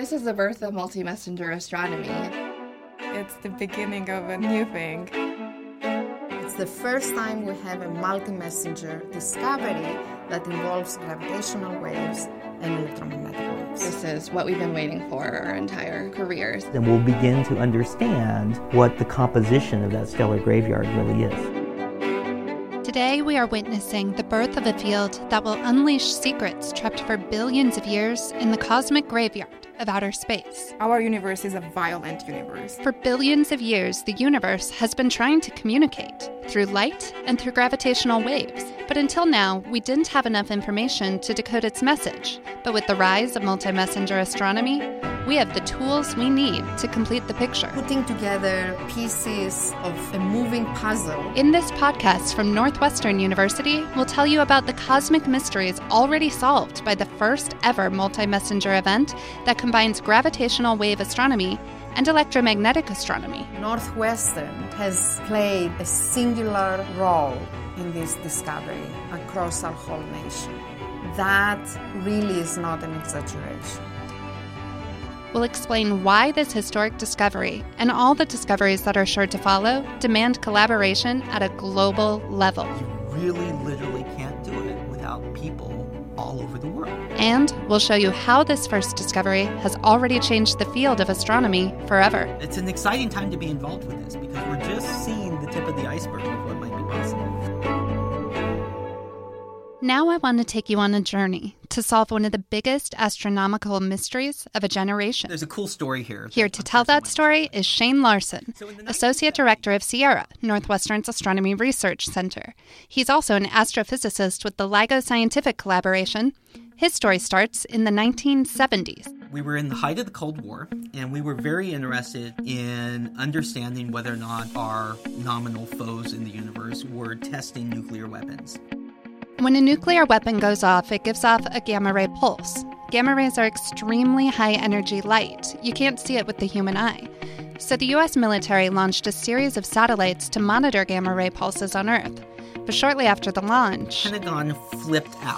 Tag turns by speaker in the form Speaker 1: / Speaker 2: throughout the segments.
Speaker 1: This is the birth of multi-messenger astronomy.
Speaker 2: It's the beginning of a new thing.
Speaker 3: It's the first time we have a multi-messenger discovery that involves gravitational waves and electromagnetic waves.
Speaker 1: This is what we've been waiting for our entire careers.
Speaker 4: Then we'll begin to understand what the composition of that stellar graveyard really is.
Speaker 5: Today, we are witnessing the birth of a field that will unleash secrets trapped for billions of years in the cosmic graveyard of outer space.
Speaker 2: Our universe is a violent universe.
Speaker 5: For billions of years, the universe has been trying to communicate through light and through gravitational waves. But until now, we didn't have enough information to decode its message. But with the rise of multi-messenger astronomy, we have the tools we need to complete the picture.
Speaker 3: Putting together pieces of a moving puzzle.
Speaker 5: In this podcast from Northwestern University, we'll tell you about the cosmic mysteries already solved by the first ever multi-messenger event that combines gravitational wave astronomy and electromagnetic astronomy.
Speaker 3: Northwestern has played a singular role in this discovery across our whole nation. That really is not an exaggeration.
Speaker 5: We'll explain why this historic discovery and all the discoveries that are sure to follow demand collaboration at a global level.
Speaker 4: You really literally can't do it without people all over the world.
Speaker 5: And we'll show you how this first discovery has already changed the field of astronomy forever.
Speaker 4: It's an exciting time to be involved with this because we're just seeing the tip of the iceberg of what might be possible.
Speaker 5: Now I want to take you on a journey to solve one of the biggest astronomical mysteries of a generation.
Speaker 4: There's a cool story here.
Speaker 5: Here to tell that story is Shane Larson, Associate Director of Sierra, Northwestern's Astronomy Research Center. He's also an astrophysicist with the LIGO Scientific Collaboration. His story starts in the 1970s.
Speaker 4: We were in the height of the Cold War, and we were very interested in understanding whether or not our nominal foes in the universe were testing nuclear weapons.
Speaker 5: When a nuclear weapon goes off, it gives off a gamma ray pulse. Gamma rays are extremely high-energy light. You can't see it with the human eye. So the U.S. military launched a series of satellites to monitor gamma ray pulses on Earth. But shortly after the launch,
Speaker 4: Pentagon flipped out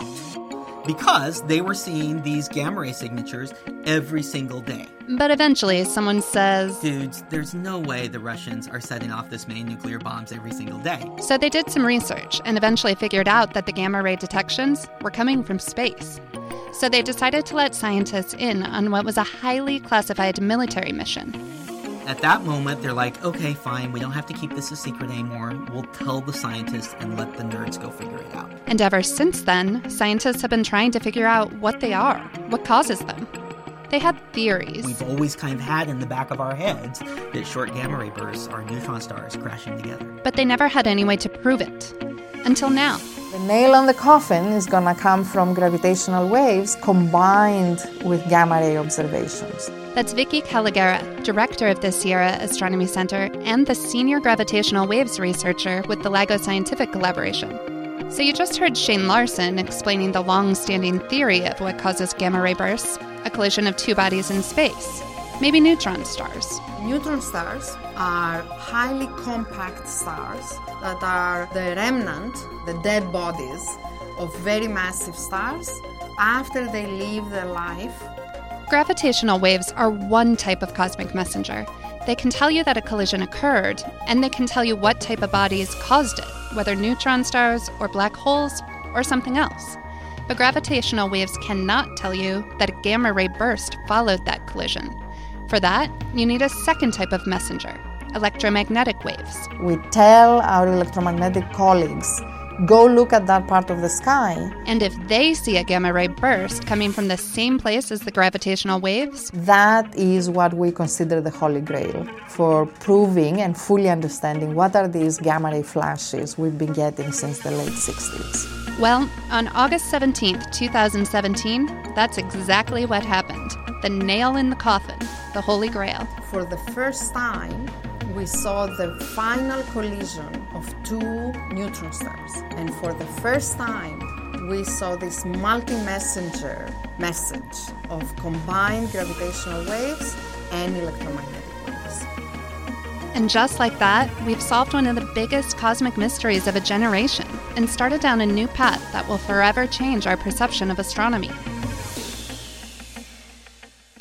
Speaker 4: because they were seeing these gamma ray signatures every single day.
Speaker 5: But eventually someone says,
Speaker 4: Dudes, there's no way the Russians are setting off this many nuclear bombs every single day.
Speaker 5: So they did some research and eventually figured out that the gamma ray detections were coming from space. So they decided to let scientists in on what was a highly classified military mission.
Speaker 4: At that moment, they're like, okay, fine, we don't have to keep this a secret anymore. We'll tell the scientists and let the nerds go figure it out.
Speaker 5: And ever since then, scientists have been trying to figure out what they are, what causes them. They had theories.
Speaker 4: We've always kind of had in the back of our heads that short gamma ray bursts are neutron stars crashing together.
Speaker 5: But they never had any way to prove it. Until now.
Speaker 3: The nail on the coffin is going to come from gravitational waves combined with gamma ray observations.
Speaker 5: That's Vicky Calagera, director of the Sierra Astronomy Center and the senior gravitational waves researcher with the LIGO Scientific Collaboration. So you just heard Shane Larson explaining the long-standing theory of what causes gamma ray bursts, a collision of two bodies in space, maybe neutron stars.
Speaker 3: Neutron stars are highly compact stars that are the remnant, the dead bodies of very massive stars after they live their life.
Speaker 5: Gravitational waves are one type of cosmic messenger. They can tell you that a collision occurred, and they can tell you what type of bodies caused it, whether neutron stars or black holes or something else. But gravitational waves cannot tell you that a gamma ray burst followed that collision. For that, you need a second type of messenger, electromagnetic waves.
Speaker 3: We tell our electromagnetic colleagues, go look at that part of the sky.
Speaker 5: And if they see a gamma ray burst coming from the same place as the gravitational waves,
Speaker 3: that is what we consider the Holy Grail for proving and fully understanding what are these gamma ray flashes we've been getting since the late 60s.
Speaker 5: Well, on August 17th, 2017, that's exactly what happened. The nail in the coffin, the Holy Grail.
Speaker 3: For the first time, we saw the final collision of two neutron stars. And for the first time, we saw this multi-messenger message of combined gravitational waves and electromagnetic waves.
Speaker 5: And just like that, we've solved one of the biggest cosmic mysteries of a generation and started down a new path that will forever change our perception of astronomy.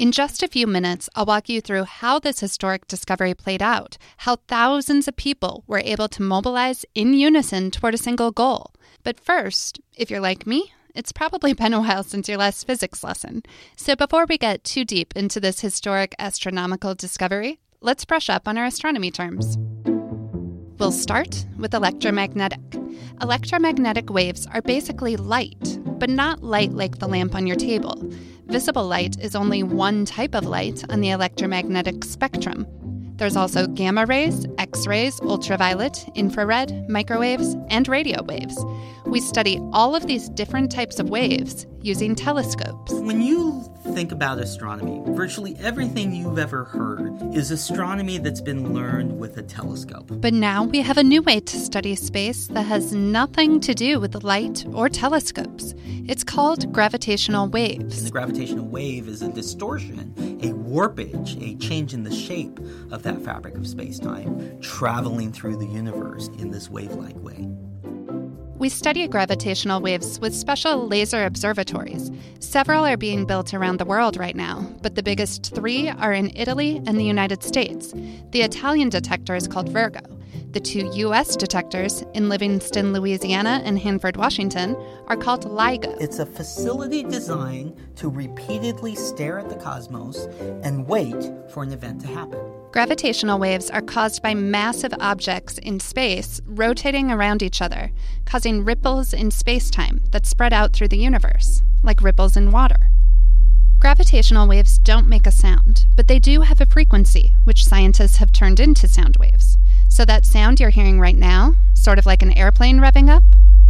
Speaker 5: In just a few minutes, I'll walk you through how this historic discovery played out, how thousands of people were able to mobilize in unison toward a single goal. But first, if you're like me, it's probably been a while since your last physics lesson. So before we get too deep into this historic astronomical discovery, let's brush up on our astronomy terms. We'll start with electromagnetic. Electromagnetic waves are basically light, but not light like the lamp on your table. Visible light is only one type of light on the electromagnetic spectrum. There's also gamma rays, X-rays, ultraviolet, infrared, microwaves, and radio waves. We study all of these different types of waves using telescopes.
Speaker 4: When you think about astronomy, virtually everything you've ever heard is astronomy that's been learned with a telescope.
Speaker 5: But now we have a new way to study space that has nothing to do with light or telescopes. It's called gravitational waves.
Speaker 4: And the gravitational wave is a distortion, a warpage, a change in the shape of that fabric of space-time, traveling through the universe in this wave-like way.
Speaker 5: We study gravitational waves with special laser observatories. Several are being built around the world right now, but the biggest 3 are in Italy and the United States. The Italian detector is called Virgo. The 2 U.S. detectors in Livingston, Louisiana and Hanford, Washington are called LIGO.
Speaker 4: It's a facility designed to repeatedly stare at the cosmos and wait for an event to happen.
Speaker 5: Gravitational waves are caused by massive objects in space rotating around each other, causing ripples in space-time that spread out through the universe, like ripples in water. Gravitational waves don't make a sound, but they do have a frequency, which scientists have turned into sound waves. So that sound you're hearing right now, sort of like an airplane revving up,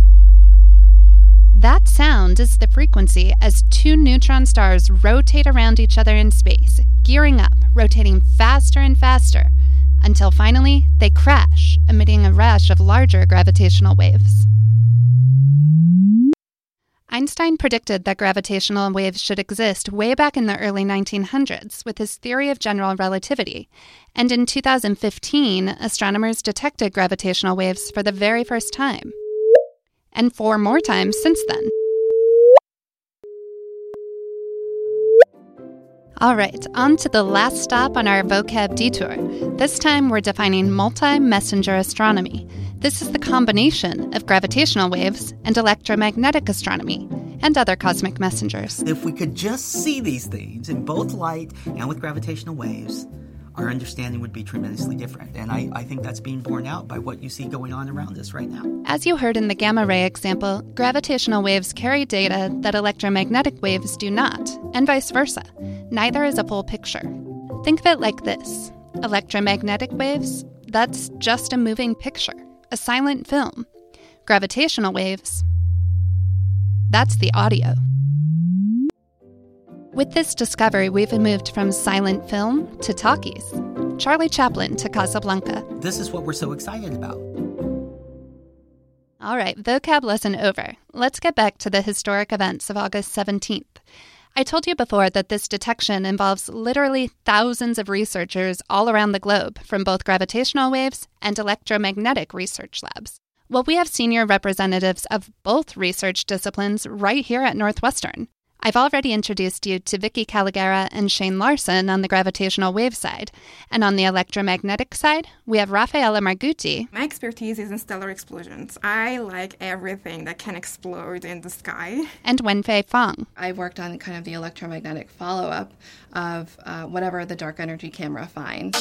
Speaker 5: that sound is the frequency as 2 neutron stars rotate around each other in space, gearing up, rotating faster and faster, until finally they crash, emitting a rash of larger gravitational waves. Einstein predicted that gravitational waves should exist way back in the early 1900s with his theory of general relativity, and in 2015, astronomers detected gravitational waves for the very first time. And 4 more times since then. All right, on to the last stop on our vocab detour. This time we're defining multi-messenger astronomy. This is the combination of gravitational waves and electromagnetic astronomy, and other cosmic messengers.
Speaker 4: If we could just see these things in both light and with gravitational waves, our understanding would be tremendously different. And I think that's being borne out by what you see going on around us right now.
Speaker 5: As you heard in the gamma ray example, gravitational waves carry data that electromagnetic waves do not, and vice versa. Neither is a full picture. Think of it like this. Electromagnetic waves, that's just a moving picture, a silent film. Gravitational waves, that's the audio. With this discovery, we've moved from silent film to talkies. Charlie Chaplin to Casablanca.
Speaker 4: This is what we're so excited about.
Speaker 5: All right, vocab lesson over. Let's get back to the historic events of August 17th. I told you before that this detection involves literally thousands of researchers all around the globe from both gravitational waves and electromagnetic research labs. Well, we have senior representatives of both research disciplines right here at Northwestern. I've already introduced you to Vicky Caligara and Shane Larson on the gravitational wave side. And on the electromagnetic side, we have Rafaela Margutti.
Speaker 2: My expertise is in stellar explosions. I like everything that can explode in the sky.
Speaker 5: And Wenfei Fang.
Speaker 1: I worked on kind of the electromagnetic follow-up of whatever the dark energy camera finds.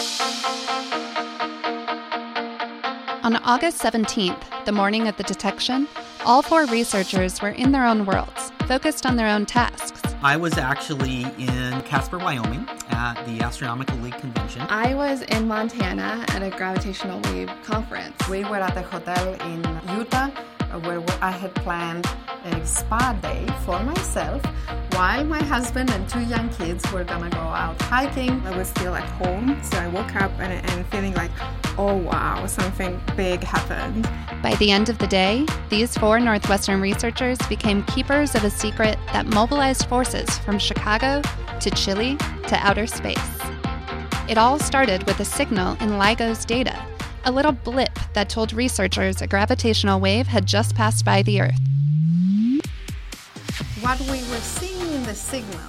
Speaker 5: On August 17th, the morning of the detection, all 4 researchers were in their own worlds, focused on their own tasks.
Speaker 4: I was actually in Casper, Wyoming at the Astronomical League Convention.
Speaker 1: I was in Montana at a gravitational wave conference.
Speaker 3: We were at a hotel in Utah where I had planned a spa day for myself while my husband and 2 young kids were gonna go out hiking.
Speaker 2: I was still at home, so I woke up and feeling like, oh wow, something big happened.
Speaker 5: By the end of the day, these 4 Northwestern researchers became keepers of a secret that mobilized forces from Chicago to Chile to outer space. It all started with a signal in LIGO's data, a little blip that told researchers a gravitational wave had just passed by the Earth.
Speaker 3: What we were seeing in the signal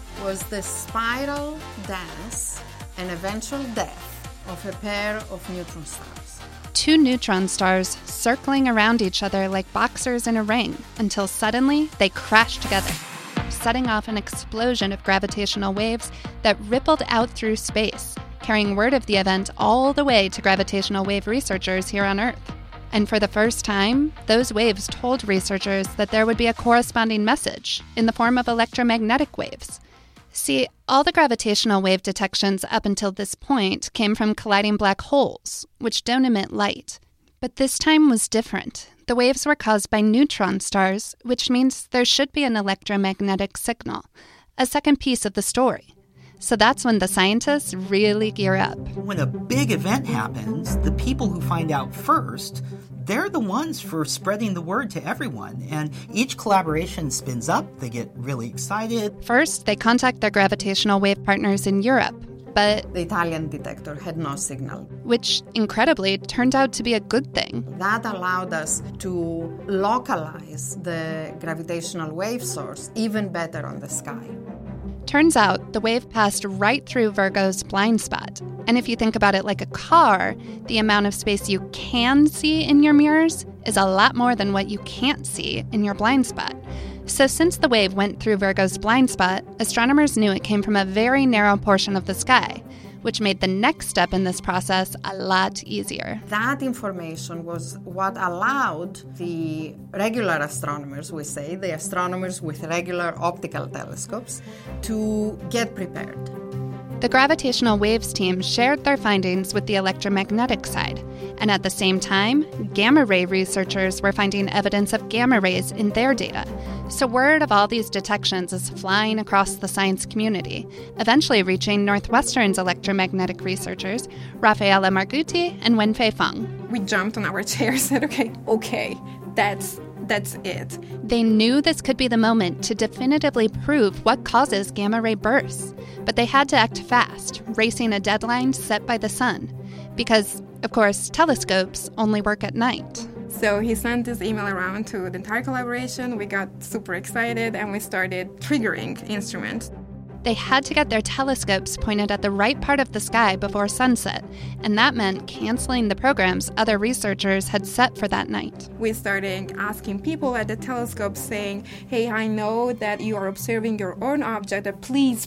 Speaker 3: was the spiral dance and eventual death of a pair of neutron stars.
Speaker 5: Two neutron stars circling around each other like boxers in a ring until suddenly they crashed together, setting off an explosion of gravitational waves that rippled out through space, carrying word of the event all the way to gravitational wave researchers here on Earth. And for the first time, those waves told researchers that there would be a corresponding message in the form of electromagnetic waves. See, all the gravitational wave detections up until this point came from colliding black holes, which don't emit light. But this time was different. The waves were caused by neutron stars, which means there should be an electromagnetic signal, a second piece of the story. So that's when the scientists really gear up.
Speaker 4: When a big event happens, the people who find out first, they're the ones for spreading the word to everyone. And each collaboration spins up. They get really excited.
Speaker 5: First, they contact their gravitational wave partners in Europe, but
Speaker 3: The Italian detector had no signal.
Speaker 5: which incredibly turned out to be a good thing.
Speaker 3: That allowed us to localize the gravitational wave source even better on the sky.
Speaker 5: Turns out the wave passed right through Virgo's blind spot. And if you think about it like a car, the amount of space you can see in your mirrors is a lot more than what you can't see in your blind spot. So since the wave went through Virgo's blind spot, astronomers knew it came from a very narrow portion of the sky, which made the next step in this process a lot easier.
Speaker 3: That information was what allowed the regular astronomers, we say, the astronomers with regular optical telescopes, to get prepared.
Speaker 5: The gravitational waves team shared their findings with the electromagnetic side, and at the same time, gamma ray researchers were finding evidence of gamma rays in their data. So word of all these detections is flying across the science community, eventually reaching Northwestern's electromagnetic researchers, Rafaela Margutti and Wenfei Feng.
Speaker 2: We jumped on our chairs and said, okay, that's it.
Speaker 5: They knew this could be the moment to definitively prove what causes gamma ray bursts, but they had to act fast, racing a deadline set by the sun. Because, of course, telescopes only work at night.
Speaker 2: So he sent this email around to the entire collaboration. We got super excited and we started triggering instruments.
Speaker 5: They had to get their telescopes pointed at the right part of the sky before sunset, and that meant canceling the programs other researchers had set for that night.
Speaker 2: We started asking people at the telescope saying, hey, I know that you are observing your own object, but please,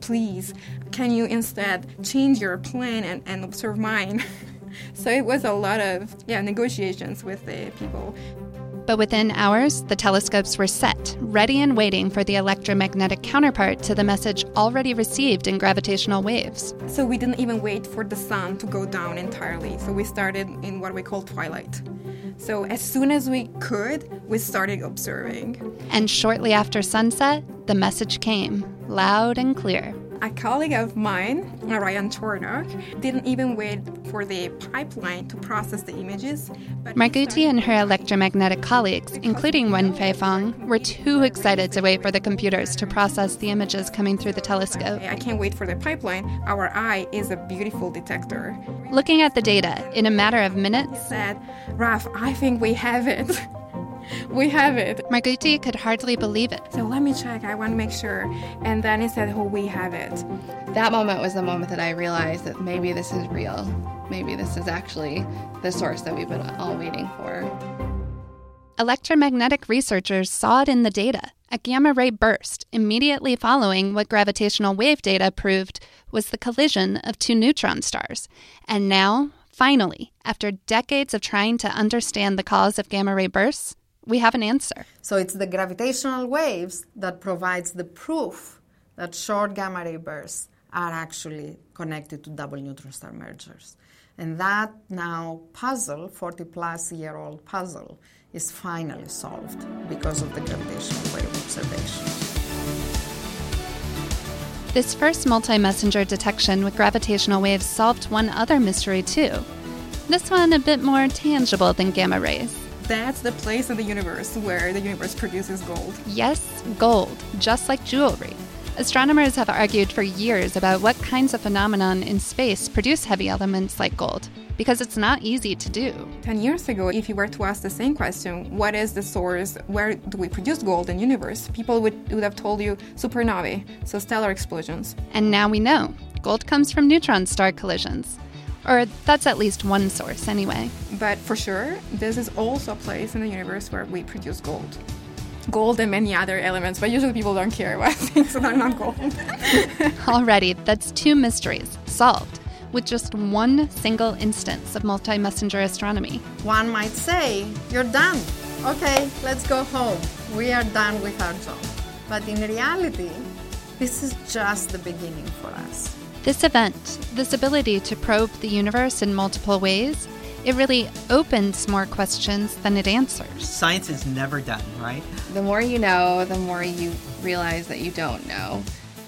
Speaker 2: can you instead change your plan and observe mine? So it was a lot of negotiations with the people.
Speaker 5: But within hours, the telescopes were set, ready and waiting for the electromagnetic counterpart to the message already received in gravitational waves.
Speaker 2: So we didn't even wait for the sun to go down entirely. So we started in what we call twilight. So as soon as we could, we started observing.
Speaker 5: And shortly after sunset, the message came, loud and clear.
Speaker 2: A colleague of mine, Ryan Tornock, didn't even wait for the pipeline to process the images.
Speaker 5: Margutti and her electromagnetic colleagues, including Wenfei Feng, were too excited to wait for the computers to process the images coming through the telescope.
Speaker 2: I can't wait for the pipeline. Our eye is a beautiful detector.
Speaker 5: Looking at the data, in a matter of minutes,
Speaker 2: He said, Raf, I think we have it. We have it.
Speaker 5: Margutti could hardly believe it.
Speaker 2: So let me check. I want to make sure. And then he said, oh, we have it.
Speaker 1: That moment was the moment that I realized that maybe this is real. Maybe this is actually the source that we've been all waiting for.
Speaker 5: Electromagnetic researchers saw it in the data, a gamma ray burst immediately following what gravitational wave data proved was the collision of two neutron stars. And now, finally, after decades of trying to understand the cause of gamma ray bursts, we have an answer.
Speaker 3: So it's the gravitational waves that provides the proof that short gamma ray bursts are actually connected to double neutron star mergers. And that now puzzle, 40-plus-year-old puzzle, is finally solved because of the gravitational wave observations.
Speaker 5: This first multi-messenger detection with gravitational waves solved one other mystery too. This one a bit more tangible than gamma rays.
Speaker 2: That's the place in the universe where the universe produces gold.
Speaker 5: Yes, gold, just like jewelry. Astronomers have argued for years about what kinds of phenomenon in space produce heavy elements like gold, because it's not easy to do.
Speaker 2: 10 years ago, if you were to ask the same question, what is the source, where do we produce gold in the universe? People would have told you supernovae, so stellar explosions.
Speaker 5: And now we know. Gold comes from neutron star collisions. Or that's at least one source, anyway.
Speaker 2: But for sure, this is also a place in the universe where we produce gold. Gold and many other elements, but usually people don't care about things that are not gold.
Speaker 5: Already, that's 2 mysteries solved with just one single instance of multi-messenger astronomy.
Speaker 3: One might say, you're done. Okay, let's go home. We are done with our job. But in reality, this is just the beginning for us.
Speaker 5: This event, this ability to probe the universe in multiple ways, it really opens more questions than it answers.
Speaker 4: Science is never done, right?
Speaker 1: The more you know, the more you realize that you don't know.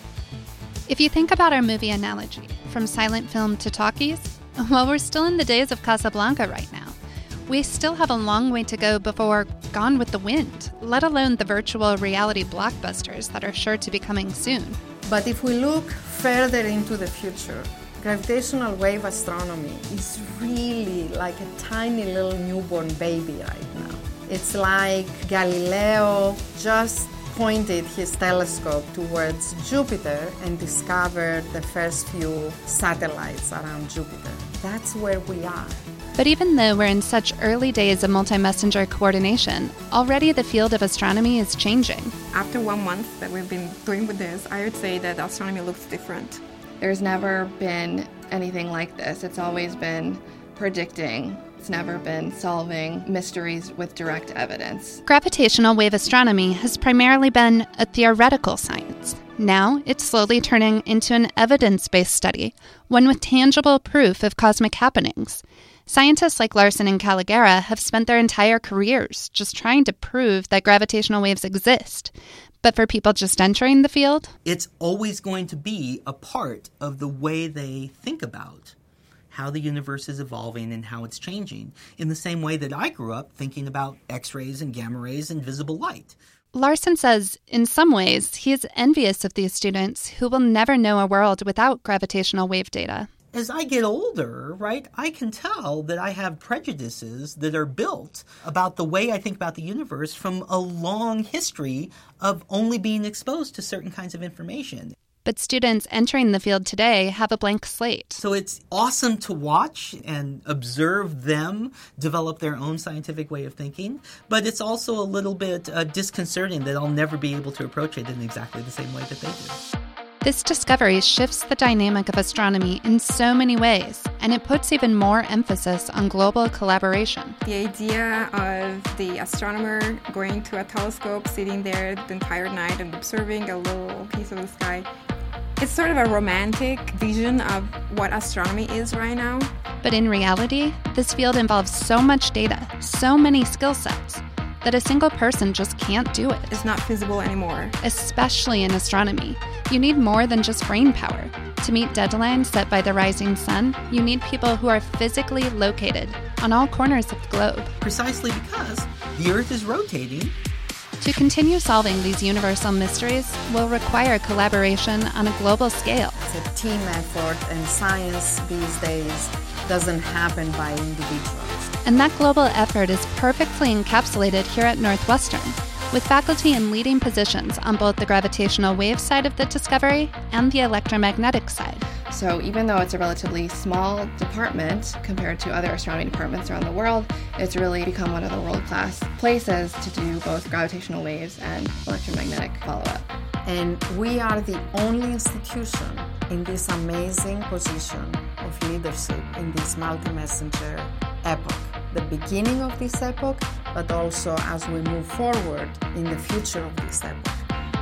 Speaker 5: If you think about our movie analogy, from silent film to talkies, well, we're still in the days of Casablanca right now. We still have a long way to go before Gone with the Wind, let alone the virtual reality blockbusters that are sure to be coming soon.
Speaker 3: But if we look further into the future, gravitational wave astronomy is really like a tiny little newborn baby right now. It's like Galileo just pointed his telescope towards Jupiter and discovered the first few satellites around Jupiter. That's where we are.
Speaker 5: But even though we're in such early days of multi-messenger coordination, already the field of astronomy is changing.
Speaker 2: After 1 month that we've been doing with this, I would say that astronomy looks different.
Speaker 1: There's never been anything like this. It's always been predicting. It's never been solving mysteries with direct evidence.
Speaker 5: Gravitational wave astronomy has primarily been a theoretical science. Now, it's slowly turning into an evidence-based study, one with tangible proof of cosmic happenings. Scientists like Larson and Calagera have spent their entire careers just trying to prove that gravitational waves exist. But for people just entering the field,
Speaker 4: it's always going to be a part of the way they think about how the universe is evolving and how it's changing, in the same way that I grew up thinking about X-rays and gamma rays and visible light.
Speaker 5: Larson says, in some ways, he is envious of these students who will never know a world without gravitational wave data.
Speaker 4: As I get older, right, I can tell that I have prejudices that are built about the way I think about the universe from a long history of only being exposed to certain kinds of information.
Speaker 5: But students entering the field today have a blank slate.
Speaker 4: So it's awesome to watch and observe them develop their own scientific way of thinking, but it's also a little bit disconcerting that I'll never be able to approach it in exactly the same way that they do.
Speaker 5: This discovery shifts the dynamic of astronomy in so many ways, and it puts even more emphasis on global collaboration.
Speaker 2: The idea of the astronomer going to a telescope, sitting there the entire night and observing a little piece of the sky, it's sort of a romantic vision of what astronomy is right now.
Speaker 5: But in reality, this field involves so much data, so many skill sets, that a single person just can't do it.
Speaker 2: It's not feasible anymore.
Speaker 5: Especially in astronomy. You need more than just brain power. To meet deadlines set by the rising sun, you need people who are physically located on all corners of the globe.
Speaker 4: Precisely because the Earth is rotating.
Speaker 5: To continue solving these universal mysteries will require collaboration on a global scale.
Speaker 3: It's a team effort, and science these days doesn't happen by individuals.
Speaker 5: And that global effort is perfectly encapsulated here at Northwestern, with faculty in leading positions on both the gravitational wave side of the discovery and the electromagnetic side.
Speaker 1: So even though it's a relatively small department compared to other astronomy departments around the world, it's really become one of the world-class places to do both gravitational waves and electromagnetic follow-up.
Speaker 3: And we are the only institution in this amazing position of leadership in this multi-messenger epoch. The beginning of this epoch, but also as we move forward in the future of this epoch.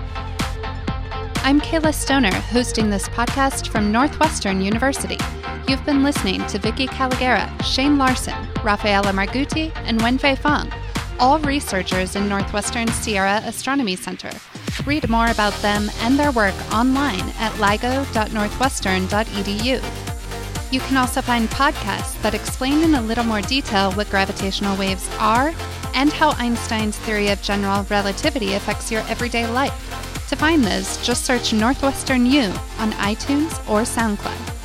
Speaker 5: I'm Kayla Stoner, hosting this podcast from Northwestern University. You've been listening to Vicky Calagera, Shane Larson, Rafaela Margutti, and Wenfei Fang, all researchers in Northwestern's Sierra Astronomy Center. Read more about them and their work online at ligo.northwestern.edu. You can also find podcasts that explain in a little more detail what gravitational waves are and how Einstein's theory of general relativity affects your everyday life. To find Liz, just search Northwestern U on iTunes or SoundCloud.